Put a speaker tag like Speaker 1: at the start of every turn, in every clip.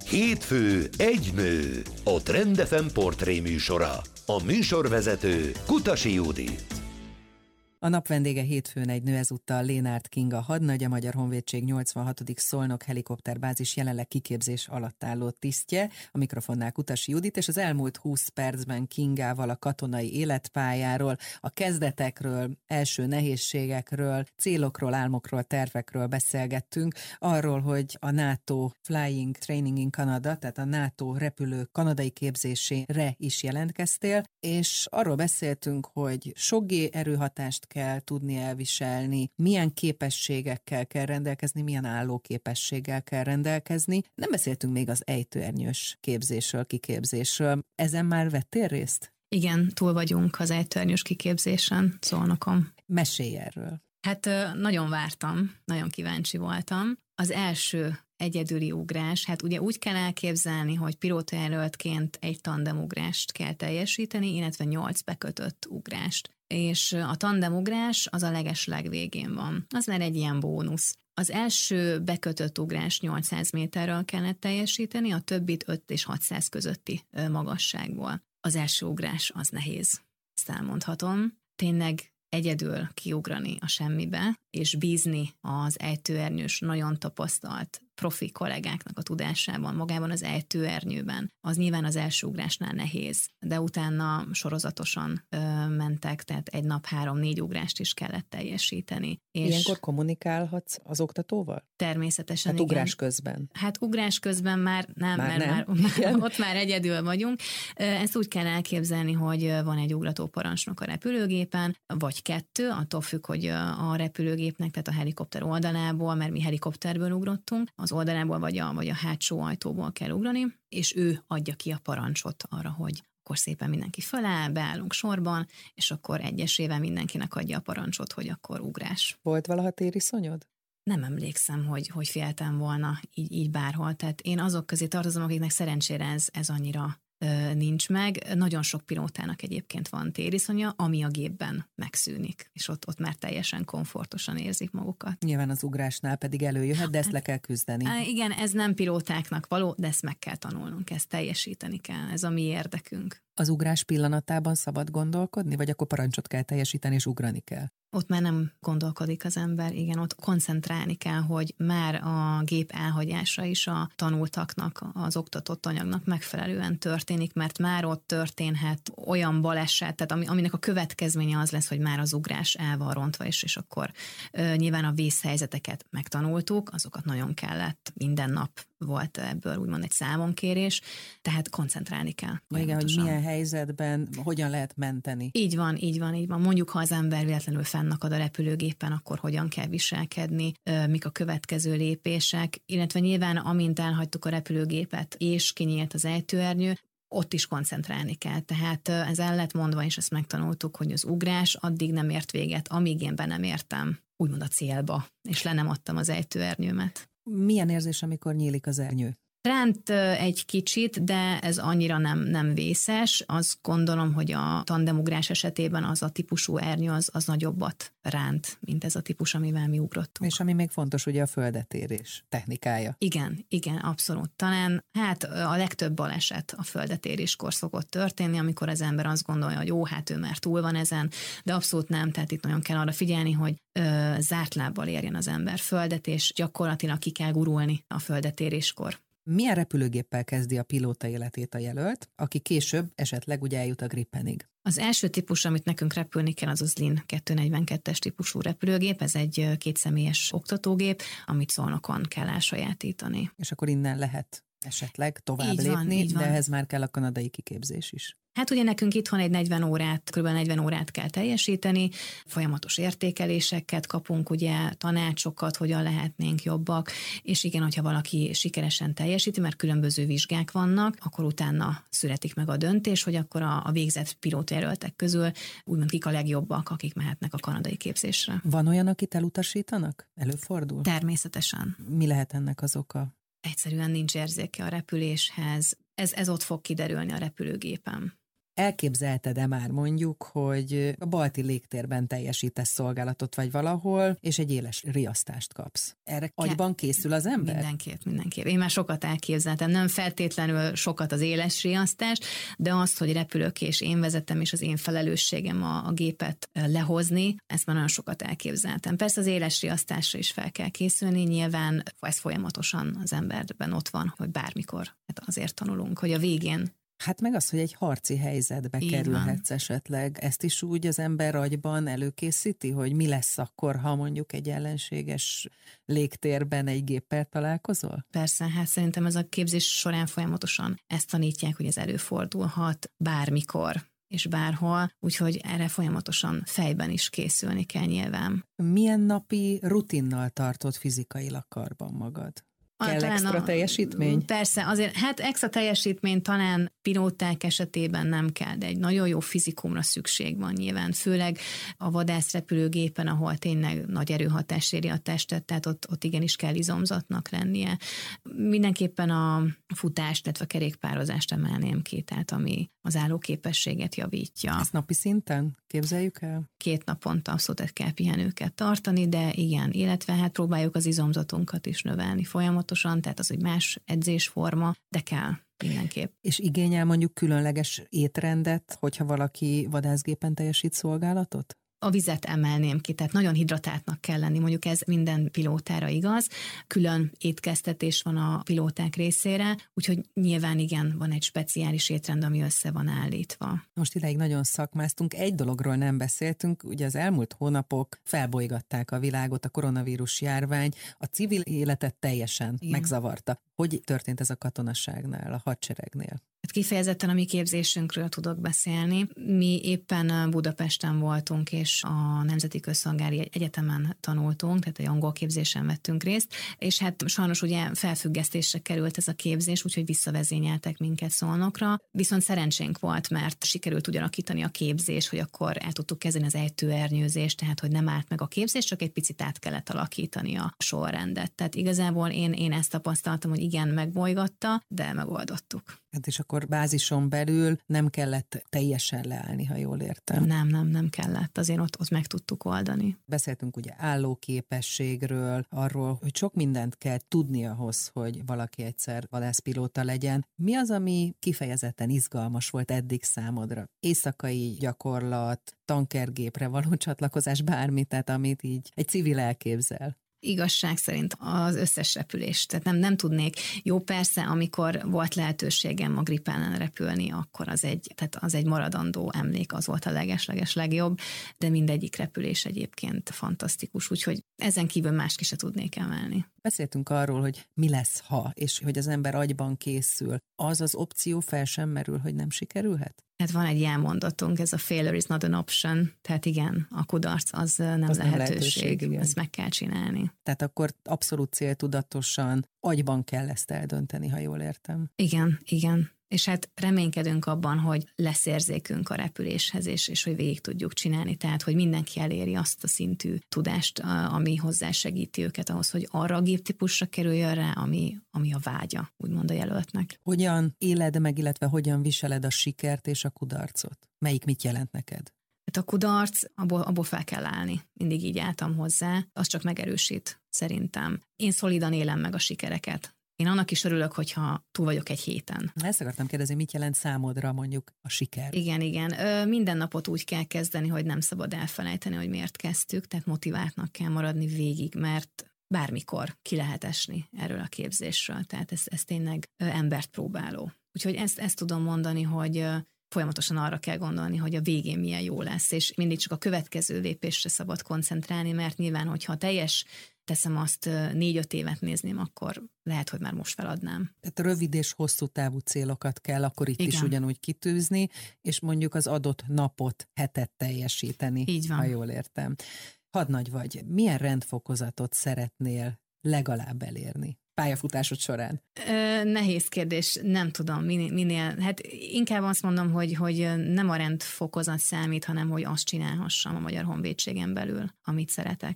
Speaker 1: Hétfő egy nő, a Trend FM portré műsora. A műsorvezető Kutasi Judit.
Speaker 2: A nap vendége hétfőn egy nő, ezúttal Lénárt Kinga hadnagy, a Magyar Honvédség 86. Szolnok helikopterbázis jelenleg kiképzés alatt álló tisztje, a mikrofonnál Kutasi Judit, és az elmúlt 20 percben Kingával a katonai életpályáról, a kezdetekről, első nehézségekről, célokról, álmokról, tervekről beszélgettünk, arról, hogy a NATO Flying Training in Canada, tehát a NATO repülő kanadai képzésére is jelentkeztél, és arról beszéltünk, hogy sok erőhatást kell tudni elviselni, milyen képességekkel kell rendelkezni, milyen állóképességgel kell rendelkezni. Nem beszéltünk még az ejtőernyős képzésről, kiképzésről. Ezen már vettél részt?
Speaker 3: Igen, túl vagyunk az ejtőernyős kiképzésen Szolnokon.
Speaker 2: Mesélj erről.
Speaker 3: Hát nagyon vártam, nagyon kíváncsi voltam. Az első egyedüli ugrás, hát ugye úgy kell elképzelni, hogy pilótajelöltként egy tandemugrást kell teljesíteni, illetve 8 bekötött ugrást. És a tandemugrás az a legvégén van. Az már egy ilyen bónusz. Az első bekötött ugrás 800 méterről kellett teljesíteni, a többit 5 és 600 közötti magasságból. Az első ugrás az nehéz, ezt elmondhatom. Tényleg egyedül kiugrani a semmibe, és bízni az ejtőernyős, nagyon tapasztalt profi kollégáknak a tudásában, magában az ejtőernyőben, az nyilván az első ugrásnál nehéz, de utána sorozatosan mentek, tehát egy nap 3-4 ugrást is kellett teljesíteni. És
Speaker 2: ilyenkor kommunikálhatsz az oktatóval?
Speaker 3: Természetesen,
Speaker 2: hát ugrás közben.
Speaker 3: Hát ugrás közben már nem, mert ott már egyedül vagyunk. Ezt úgy kell elképzelni, hogy van egy ugrató parancsnok a repülőgépen, vagy 2, attól függ, hogy a repülőgépnek, tehát a helikopter oldalából, mert mi helikopterből ugrottunk, az oldalából vagy a hátsó ajtóból kell ugrani, és ő adja ki a parancsot arra, hogy akkor szépen mindenki feláll, beállunk sorban, és akkor egyesével mindenkinek adja a parancsot, hogy akkor ugrás.
Speaker 2: Volt valaha tériszonyod?
Speaker 3: Nem emlékszem, hogy féltem volna így bárhol. Tehát én azok közé tartozom, akiknek szerencsére ez annyira nincs meg. Nagyon sok pilótának egyébként van tériszonya, ami a gépben megszűnik, és ott már teljesen komfortosan érzik magukat.
Speaker 2: Nyilván az ugrásnál pedig előjöhet, de ezt le kell küzdeni.
Speaker 3: Igen, ez nem pilótáknak való, de ezt meg kell tanulnunk, ezt teljesíteni kell, ez a mi érdekünk.
Speaker 2: Az ugrás pillanatában szabad gondolkodni, vagy akkor parancsot kell teljesíteni, és ugrani kell?
Speaker 3: Ott már nem gondolkodik az ember, igen, ott koncentrálni kell, hogy már a gép elhagyása is a tanultaknak, az oktatott anyagnak megfelelően történik, mert már ott történhet olyan baleset, tehát aminek a következménye az lesz, hogy már az ugrás el van rontva, és akkor nyilván a vészhelyzeteket megtanultuk, azokat nagyon kellett, minden nap volt ebből úgymond egy számonkérés, tehát koncentrálni kell.
Speaker 2: Igen, hogy milyen helyzetben, hogyan lehet menteni.
Speaker 3: Így van. Mondjuk, ha az ember véletlenül fennakad a repülőgépen, akkor hogyan kell viselkedni, mik a következő lépések, illetve nyilván amint elhagytuk a repülőgépet, és kinyílt az ejtőernyő, ott is koncentrálni kell. Tehát ez el lett mondva, és ezt megtanultuk, hogy az ugrás addig nem ért véget, amíg én be nem értem, úgymond a célba, és le nem adtam az ejtőernyőmet.
Speaker 2: Milyen érzés, amikor nyílik az ernyő?
Speaker 3: Ránt egy kicsit, de ez annyira nem vészes. Azt gondolom, hogy a tandemugrás esetében az a típusú ernyő az nagyobbat ránt, mint ez a típus, amivel mi ugrottunk.
Speaker 2: És ami még fontos, ugye a földetérés technikája.
Speaker 3: Igen, abszolút. Talán a legtöbb baleset a földetéréskor szokott történni, amikor az ember azt gondolja, hogy ő már túl van ezen, de abszolút nem, tehát itt nagyon kell arra figyelni, hogy zárt lábbal érjen az ember földet, és gyakorlatilag ki kell gurulni a földetéréskor.
Speaker 2: Milyen repülőgéppel kezdi a pilóta életét a jelölt, aki később esetleg ugye eljut a Gripenig?
Speaker 3: Az első típus, amit nekünk repülni kell, az Lin 242-es típusú repülőgép, ez egy 2 személyes oktatógép, amit Szolnokon kell elsajátítani.
Speaker 2: És akkor innen lehet esetleg tovább lépni, de ehhez már kell a kanadai kiképzés is.
Speaker 3: Hát ugye nekünk itthon egy kb. 40 órát kell teljesíteni, folyamatos értékeléseket kapunk, ugye tanácsokat, hogyan lehetnénk jobbak, és igen, hogyha valaki sikeresen teljesíti, mert különböző vizsgák vannak, akkor utána születik meg a döntés, hogy akkor a végzett pilótajelöltek közül úgymond kik a legjobbak, akik mehetnek a kanadai képzésre.
Speaker 2: Van olyan, akit elutasítanak? Előfordul?
Speaker 3: Természetesen.
Speaker 2: Mi lehet ennek az oka?
Speaker 3: Egyszerűen nincs érzéke a repüléshez. Ez ott fog kiderülni a repülőgépen.
Speaker 2: Elképzelted-e már mondjuk, hogy a balti légtérben teljesítesz szolgálatot vagy valahol, és egy éles riasztást kapsz? Erre agyban készül az ember?
Speaker 3: Mindenképp. Én már sokat elképzeltem, nem feltétlenül sokat az éles riasztást, de azt, hogy repülök és én vezetem, és az én felelősségem a gépet lehozni, ezt már nagyon sokat elképzeltem. Persze az éles riasztásra is fel kell készülni, nyilván ez folyamatosan az emberben ott van, hogy bármikor. Hát azért tanulunk, hogy a végén.
Speaker 2: Hát meg az, hogy egy harci helyzetbe kerülhetsz esetleg. Ezt is úgy az ember agyban előkészíti, hogy mi lesz akkor, ha mondjuk egy ellenséges légtérben egy géppel találkozol?
Speaker 3: Persze, hát szerintem ez a képzés során folyamatosan ezt tanítják, hogy ez előfordulhat bármikor és bárhol, úgyhogy erre folyamatosan fejben is készülni kell nyilván.
Speaker 2: Milyen napi rutinnal tartod fizikailag karban magad? Kell extra teljesítmény?
Speaker 3: Persze, azért, hát extra teljesítmény talán pilóták esetében nem kell, de egy nagyon jó fizikumra szükség van nyilván, főleg a vadászrepülőgépen, ahol tényleg nagy erőhatás éri a testet, tehát ott igenis kell izomzatnak lennie. Mindenképpen a futást, illetve a kerékpározást emelném ki, tehát ami az állóképességet javítja.
Speaker 2: Ezt napi szinten képzeljük el?
Speaker 3: 2 naponta abszolút kell pihenőket tartani, de igen, illetve hát próbáljuk az izomzatunkat is növelni folyamatosan, tehát az egy más edzésforma, de kell mindenképp.
Speaker 2: És igényel mondjuk különleges étrendet, hogyha valaki vadászgépen teljesít szolgálatot?
Speaker 3: A vizet emelném ki, tehát nagyon hidratáltnak kell lenni, mondjuk ez minden pilótára igaz. Külön étkeztetés van a pilóták részére, úgyhogy nyilván igen, van egy speciális étrend, ami össze van állítva.
Speaker 2: Most ideig nagyon szakmáztunk, egy dologról nem beszéltünk, ugye az elmúlt hónapok felbolygatták a világot, a koronavírus járvány, a civil életet teljesen megzavarta. Hogy történt ez a katonaságnál, a hadseregnél?
Speaker 3: Hát kifejezetten a mi képzésünkről tudok beszélni. Mi éppen Budapesten voltunk, és a Nemzeti Közszolgári Egyetemen tanultunk, tehát egy angol képzésen vettünk részt, és hát sajnos ugye felfüggesztésre került ez a képzés, úgyhogy visszavezényeltek minket Szolnokra. Viszont szerencsénk volt, mert sikerült úgy alakítani a képzés, hogy akkor el tudtuk kezdeni az ejtőernyőzést, tehát hogy nem állt meg a képzés, csak egy picit át kellett alakítani a sorrendet. Tehát igazából én ezt tapasztaltam, hogy igen, megbolygatta, de megoldottuk.
Speaker 2: Hát és akkor bázison belül nem kellett teljesen leállni, ha jól értem.
Speaker 3: Nem kellett, azért ott meg tudtuk oldani.
Speaker 2: Beszéltünk ugye állóképességről, arról, hogy sok mindent kell tudni ahhoz, hogy valaki egyszer vadászpilóta legyen. Mi az, ami kifejezetten izgalmas volt eddig számodra? Éjszakai gyakorlat, tankergépre való csatlakozás, bármi, tehát amit így egy civil elképzel.
Speaker 3: Igazság szerint az összes repülés. Tehát nem tudnék. Jó, persze, amikor volt lehetőségem a Gripenen repülni, akkor az egy maradandó emlék, az volt a leges legjobb, de mindegyik repülés egyébként fantasztikus, úgyhogy ezen kívül más ki se tudnék emelni.
Speaker 2: Beszéltünk arról, hogy mi lesz, ha, és hogy az ember agyban készül. Az opció fel sem merül, hogy nem sikerülhet?
Speaker 3: Hát van egy ilyen mondatunk, ez a failure is not an option, tehát igen, a kudarc az nem lehetőség, ezt meg kell csinálni.
Speaker 2: Tehát akkor abszolút céltudatosan agyban kell ezt eldönteni, ha jól értem.
Speaker 3: Igen. És hát reménykedünk abban, hogy lesz érzékünk a repüléshez, és hogy végig tudjuk csinálni, tehát hogy mindenki eléri azt a szintű tudást, ami hozzásegíti őket ahhoz, hogy arra a géptípusra kerüljön rá, ami a vágya, úgymond a jelöltnek.
Speaker 2: Hogyan éled meg, illetve hogyan viseled a sikert és a kudarcot? Melyik mit jelent neked?
Speaker 3: Hát a kudarc, abból fel kell állni. Mindig így álltam hozzá, az csak megerősít, szerintem. Én szolidan élem meg a sikereket. Én annak is örülök, hogyha túl vagyok egy héten.
Speaker 2: Ezt akartam kérdezni, mit jelent számodra mondjuk a siker?
Speaker 3: Igen. Minden napot úgy kell kezdeni, hogy nem szabad elfelejteni, hogy miért kezdtük, tehát motiváltnak kell maradni végig, mert bármikor ki lehet esni erről a képzésről, tehát ez tényleg embert próbáló. Úgyhogy ezt tudom mondani, hogy folyamatosan arra kell gondolni, hogy a végén milyen jó lesz, és mindig csak a következő lépésre szabad koncentrálni, mert nyilván, hogyha teszem azt 4-5 évet nézném, akkor lehet, hogy már most feladnám. Tehát
Speaker 2: rövid és hosszú távú célokat kell akkor itt is ugyanúgy kitűzni, és mondjuk az adott napot, hetet teljesíteni,
Speaker 3: így van.
Speaker 2: Ha jól értem. Hadnagy vagy, milyen rendfokozatot szeretnél legalább elérni pályafutásod során?
Speaker 3: Nehéz kérdés, nem tudom, minél, hát inkább azt mondom, hogy nem a rendfokozat számít, hanem hogy azt csinálhassam a Magyar Honvédségen belül, amit szeretek.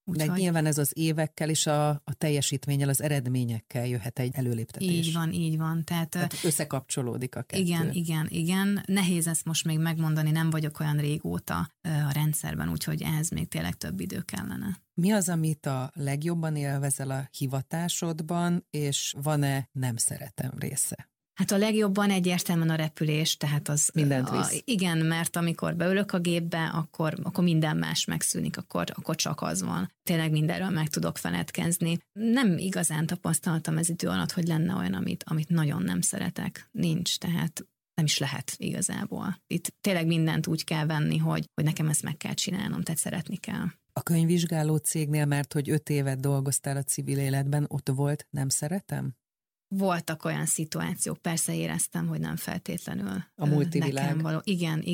Speaker 2: De nyilván ez az évekkel és a teljesítménnyel, az eredményekkel jöhet egy előléptetés.
Speaker 3: Így van. Tehát
Speaker 2: összekapcsolódik a kettő.
Speaker 3: Igen. Nehéz ezt most még megmondani, nem vagyok olyan régóta a rendszerben, úgyhogy ehhez még tényleg több idő kellene.
Speaker 2: Mi az, amit a legjobban élvezel a hivatásodban, és van-e nem szeretem része?
Speaker 3: Hát a legjobban egyértelműen a repülés, tehát az...
Speaker 2: Mindent visz.
Speaker 3: Igen, mert amikor beülök a gépbe, akkor minden más megszűnik, akkor csak az van. Tényleg mindenről meg tudok feledkezni. Nem igazán tapasztaltam ez idő alatt, hogy lenne olyan, amit nagyon nem szeretek. Nincs, tehát nem is lehet igazából. Itt tényleg mindent úgy kell venni, hogy nekem ezt meg kell csinálnom, tehát szeretni kell.
Speaker 2: A könyvvizsgáló cégnél, mert hogy 5 évet dolgoztál a civil életben, ott volt nem szeretem?
Speaker 3: Voltak olyan szituációk, persze éreztem, hogy nem feltétlenül
Speaker 2: a multivilág.
Speaker 3: Nekem való.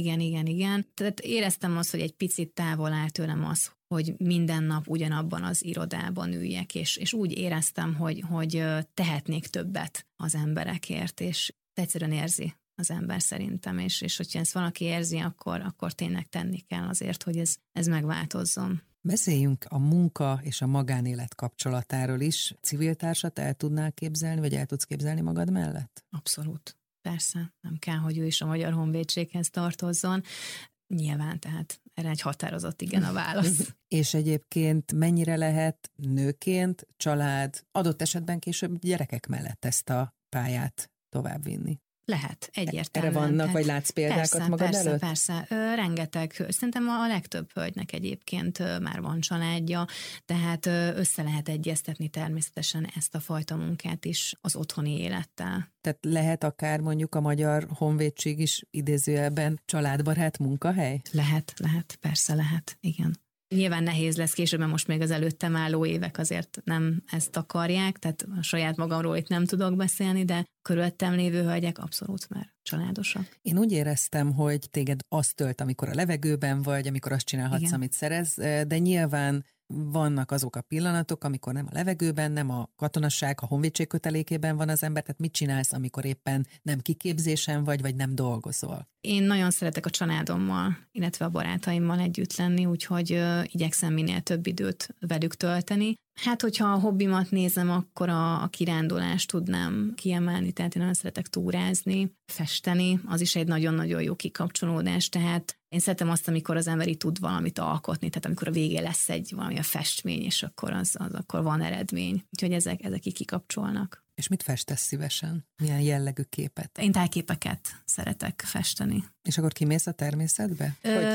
Speaker 3: Igen. Tehát éreztem azt, hogy egy picit távol áll tőlem az, hogy minden nap ugyanabban az irodában üljek, és úgy éreztem, hogy tehetnék többet az emberekért, és egyszerűen érzi az ember szerintem, és hogyha ezt valaki érzi, akkor tényleg tenni kell azért, hogy ez megváltozzon.
Speaker 2: Beszéljünk a munka és a magánélet kapcsolatáról is. Civil társat el tudnál képzelni, vagy el tudsz képzelni magad mellett?
Speaker 3: Abszolút. Persze. Nem kell, hogy ő is a Magyar Honvédséghez tartozzon. Nyilván, tehát erre egy határozott igen a válasz.
Speaker 2: És egyébként mennyire lehet nőként, család, adott esetben később gyerekek mellett ezt a pályát továbbvinni?
Speaker 3: Lehet, egyértelműen.
Speaker 2: Erre vannak, vagy látsz példákat magad előtt?
Speaker 3: Persze. Rengeteg, szerintem a legtöbb hölgynek egyébként már van családja, tehát össze lehet egyeztetni természetesen ezt a fajta munkát is az otthoni élettel.
Speaker 2: Tehát lehet akár mondjuk a Magyar Honvédség is idézőjelben családbarát munkahely?
Speaker 3: Lehet, persze lehet, igen. Nyilván nehéz lesz később, mert most még az előttem álló évek azért nem ezt akarják, tehát a saját magamról itt nem tudok beszélni, de körülöttem lévő hölgyek abszolút már családosak.
Speaker 2: Én úgy éreztem, hogy téged azt tölt, amikor a levegőben vagy, amikor azt csinálhatsz, igen, amit szeretsz, de nyilván vannak azok a pillanatok, amikor nem a levegőben, nem a katonasság, a honvédség kötelékében van az ember, tehát mit csinálsz, amikor éppen nem kiképzésen vagy nem dolgozol?
Speaker 3: Én nagyon szeretek a családommal, illetve a barátaimmal együtt lenni, úgyhogy igyekszem minél több időt velük tölteni. Hát, hogyha a hobbimat nézem, akkor a kirándulást tudnám kiemelni, tehát én nagyon szeretek túrázni, festeni, az is egy nagyon-nagyon jó kikapcsolódás, tehát én szeretem azt, amikor az ember így tud valamit alkotni, tehát amikor a végén lesz valami a festmény, és akkor az akkor van eredmény. Úgyhogy ezek így kikapcsolnak.
Speaker 2: És mit festesz szívesen? Milyen jellegű képet?
Speaker 3: Én tájképeket szeretek festeni.
Speaker 2: És akkor kimész a természetbe?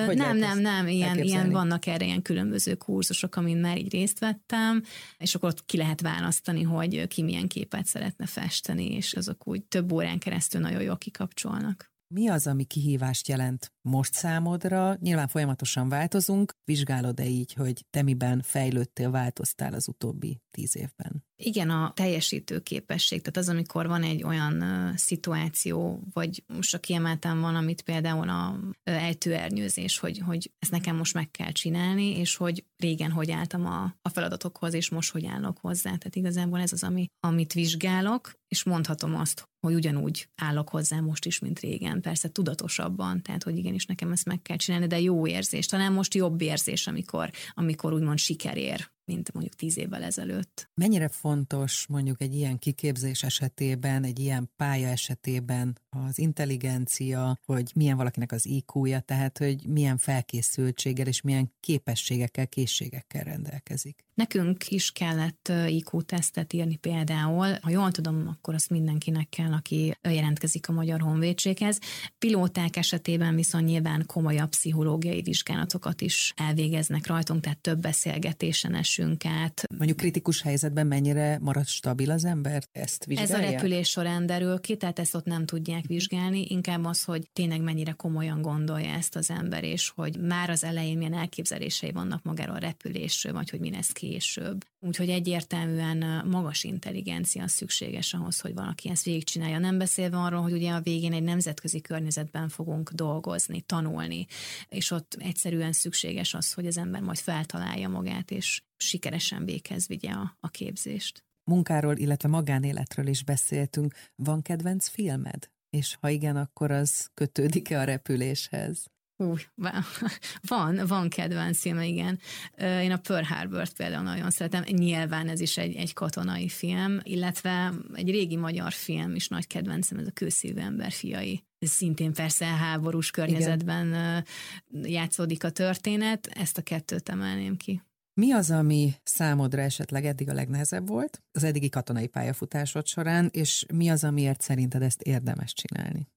Speaker 3: Nem. Ilyen vannak erre ilyen különböző kurzusok, amin már így részt vettem, és akkor ott ki lehet választani, hogy ki milyen képet szeretne festeni, és azok úgy több órán keresztül nagyon jól kikapcsolnak.
Speaker 2: Mi az, ami kihívást jelent most számodra? Nyilván folyamatosan változunk. Vizsgálod-e így, hogy te miben fejlődtél, változtál az utóbbi 10 évben?
Speaker 3: Igen, a teljesítő képesség, tehát az, amikor van egy olyan szituáció, vagy most a kiemelten van, amit például a ejtőernyőzés, hogy ezt nekem most meg kell csinálni, és hogy régen hogy álltam a feladatokhoz, és most hogy állok hozzá. Tehát igazából ez az, amit vizsgálok, és mondhatom azt, hogy ugyanúgy állok hozzá most is, mint régen. Persze tudatosabban, tehát hogy igenis nekem ezt meg kell csinálni, de jó érzés. Talán most jobb érzés, amikor úgymond siker ér, mint mondjuk 10 évvel ezelőtt.
Speaker 2: Mennyire fontos mondjuk egy ilyen kiképzés esetében, egy ilyen pálya esetében az intelligencia, hogy milyen valakinek az IQ-ja, tehát hogy milyen felkészültséggel és milyen képességekkel, készségekkel rendelkezik?
Speaker 3: Nekünk is kellett IQ-tesztet írni például. Ha jól tudom, akkor azt mindenkinek kell, aki jelentkezik a Magyar Honvédséghez. Pilóták esetében viszont nyilván komolyabb pszichológiai vizsgálatokat is elvégeznek rajtunk, tehát több beszélgetésen esünk át.
Speaker 2: Mondjuk kritikus helyzetben mennyire marad stabil az ember? Ezt vizsgálja?
Speaker 3: Ez a repülés során derül ki, tehát ezt ott nem tudják vizsgálni, inkább az, hogy tényleg mennyire komolyan gondolja ezt az ember, és hogy már az elején milyen elképzelései vannak magáról a repülésről, vagy hogy mi lesz később. Úgyhogy egyértelműen magas intelligencia szükséges ahhoz, hogy valaki ezt végigcsinálja. Nem beszélve arról, hogy ugye a végén egy nemzetközi környezetben fogunk dolgozni, tanulni, és ott egyszerűen szükséges az, hogy az ember majd feltalálja magát, és sikeresen véghez vigye a képzést.
Speaker 2: Munkáról, illetve magánéletről is beszéltünk. Van kedvenc filmed? És ha igen, akkor az kötődik-e a repüléshez?
Speaker 3: Van kedvenc filme, igen. Én a Pearl Harbort például nagyon szeretem. Nyilván ez is egy katonai film, illetve egy régi magyar film is nagy kedvencem, ez a Kőszívű ember fiai. Ez szintén persze háborús környezetben játszódik a történet. Ezt a kettőt emelném ki.
Speaker 2: Mi az, ami számodra esetleg eddig a legnehezebb volt az eddigi katonai pályafutásod során, és mi az, amiért szerinted ezt érdemes csinálni?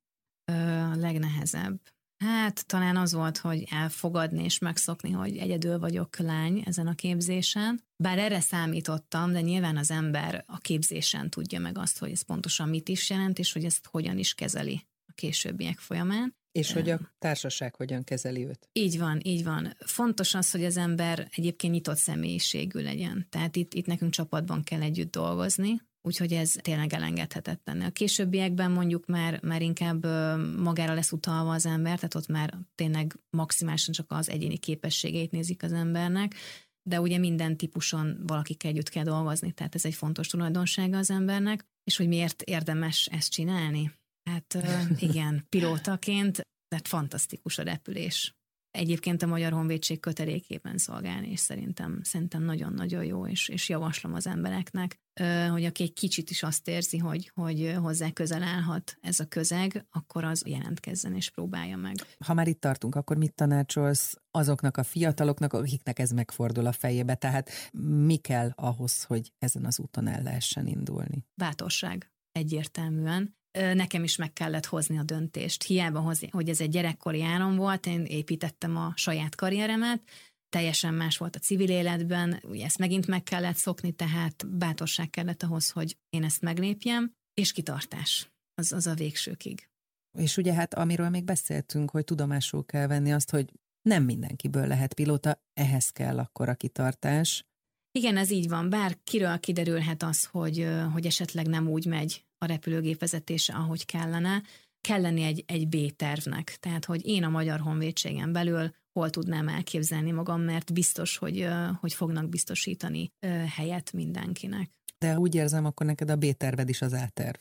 Speaker 3: A legnehezebb. Hát talán az volt, hogy elfogadni és megszokni, hogy egyedül vagyok lány ezen a képzésen. Bár erre számítottam, de nyilván az ember a képzésen tudja meg azt, hogy ez pontosan mit is jelent, és hogy ezt hogyan is kezeli a későbbiek folyamán.
Speaker 2: És hogy a társaság hogyan kezeli őt.
Speaker 3: Így van. Fontos az, hogy az ember egyébként nyitott személyiségű legyen. Tehát itt nekünk csapatban kell együtt dolgozni, úgyhogy ez tényleg elengedhetetlen. A későbbiekben mondjuk már inkább magára lesz utalva az ember, tehát ott már tényleg maximálisan csak az egyéni képességeit nézik az embernek, de ugye minden típuson valakikkel együtt kell dolgozni, tehát ez egy fontos tulajdonsága az embernek, és hogy miért érdemes ezt csinálni? Hát igen, pilótaként, tehát fantasztikus a repülés. Egyébként a Magyar Honvédség kötelékében szolgálni, és szerintem nagyon-nagyon jó, és javaslom az embereknek, hogy aki egy kicsit is azt érzi, hogy hozzá közel állhat ez a közeg, akkor az jelentkezzen és próbálja meg.
Speaker 2: Ha már itt tartunk, akkor mit tanácsolsz azoknak a fiataloknak, akiknek ez megfordul a fejébe? Tehát mi kell ahhoz, hogy ezen az úton el lehessen indulni?
Speaker 3: Bátorság, egyértelműen. Nekem is meg kellett hozni a döntést. Hiába hozni, hogy ez egy gyerekkori álom volt, én építettem a saját karrieremet, teljesen más volt a civil életben, ugye ezt megint meg kellett szokni, tehát bátorság kellett ahhoz, hogy én ezt meglépjem, és kitartás. Az a végsőkig.
Speaker 2: És ugye hát amiről még beszéltünk, hogy tudomásul kell venni azt, hogy nem mindenkiből lehet pilóta, ehhez kell akkor a kitartás.
Speaker 3: Igen, ez így van, bár kiről kiderülhet az, hogy esetleg nem úgy megy a repülőgép vezetése, ahogy kellene, kell lenni egy B-tervnek. Tehát, hogy én a Magyar Honvédségen belül hol tudnám elképzelni magam, mert biztos, hogy fognak biztosítani helyet mindenkinek.
Speaker 2: De úgy érzem, akkor neked a B-terved is az A-terv.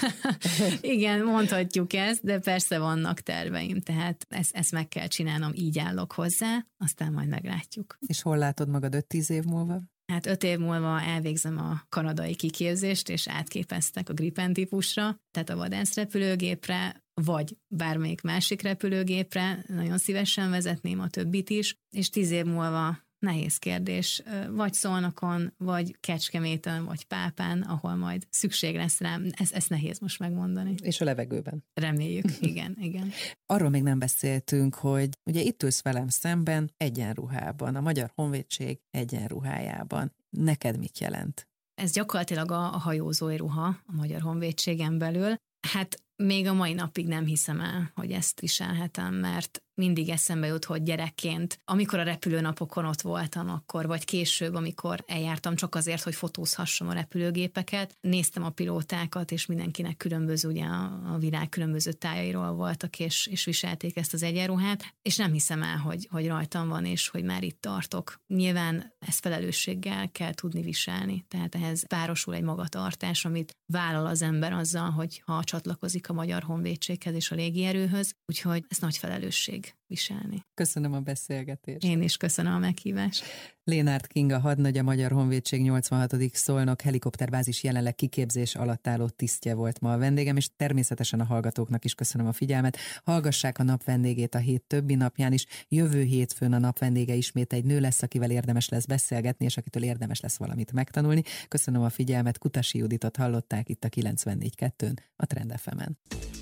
Speaker 3: Igen, mondhatjuk ezt, de persze vannak terveim, tehát ezt meg kell csinálnom, így állok hozzá, aztán majd meglátjuk.
Speaker 2: És hol látod magad 5-10 év múlva?
Speaker 3: Hát 5 év múlva elvégzem a kanadai kiképzést, és átképeztek a Gripen típusra, tehát a vadászrepülőgépre, vagy bármelyik másik repülőgépre, nagyon szívesen vezetném a többit is, és 10 év múlva nehéz kérdés, vagy Szolnokon, vagy Kecskeméten, vagy Pápán, ahol majd szükség lesz rám, ezt nehéz most megmondani.
Speaker 2: És a levegőben.
Speaker 3: Reméljük, igen.
Speaker 2: Arról még nem beszéltünk, hogy ugye itt ülsz velem szemben egyenruhában, a Magyar Honvédség egyenruhájában. Neked mit jelent?
Speaker 3: Ez gyakorlatilag a hajózói ruha a Magyar Honvédségen belül. Hát még a mai napig nem hiszem el, hogy ezt viselhetem, mert mindig eszembe jut, hogy gyerekként, amikor a repülőnapokon ott voltam akkor, vagy később, amikor eljártam csak azért, hogy fotózhassam a repülőgépeket, néztem a pilótákat, és mindenkinek különböző, ugye a világ különböző tájairól voltak, és viselték ezt az egyenruhát, és nem hiszem el, hogy rajtam van, és hogy már itt tartok. Nyilván ezt felelősséggel kell tudni viselni, tehát ehhez párosul egy magatartás, amit vállal az ember azzal, hogy ha csatlakozik a Magyar Honvédséghez és a légierőhöz, úgyhogy ez nagy felelősség viselni.
Speaker 2: Köszönöm a beszélgetést.
Speaker 3: Én is köszönöm a meghívást.
Speaker 2: Lénárt Kinga hadnagy, a Magyar Honvédség 86. Szolnok helikopterbázis jelenleg kiképzés alatt álló tisztje volt ma a vendégem, és természetesen a hallgatóknak is köszönöm a figyelmet. Hallgassák a nap vendégét a hét többi napján is. Jövő hétfőn a nap vendége ismét egy nő lesz, akivel érdemes lesz beszélgetni, és akitől érdemes lesz valamit megtanulni. Köszönöm a figyelmet, Kutasi Juditot hallották itt a 94.2-n, a Trend FM-en.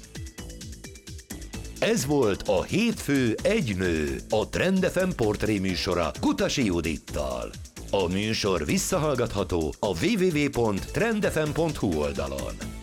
Speaker 1: Ez volt a Hétfő egy nő, a Trend FM portré műsora Kutasi Judittal. A műsor visszahallgatható a www.trendfm.hu oldalon.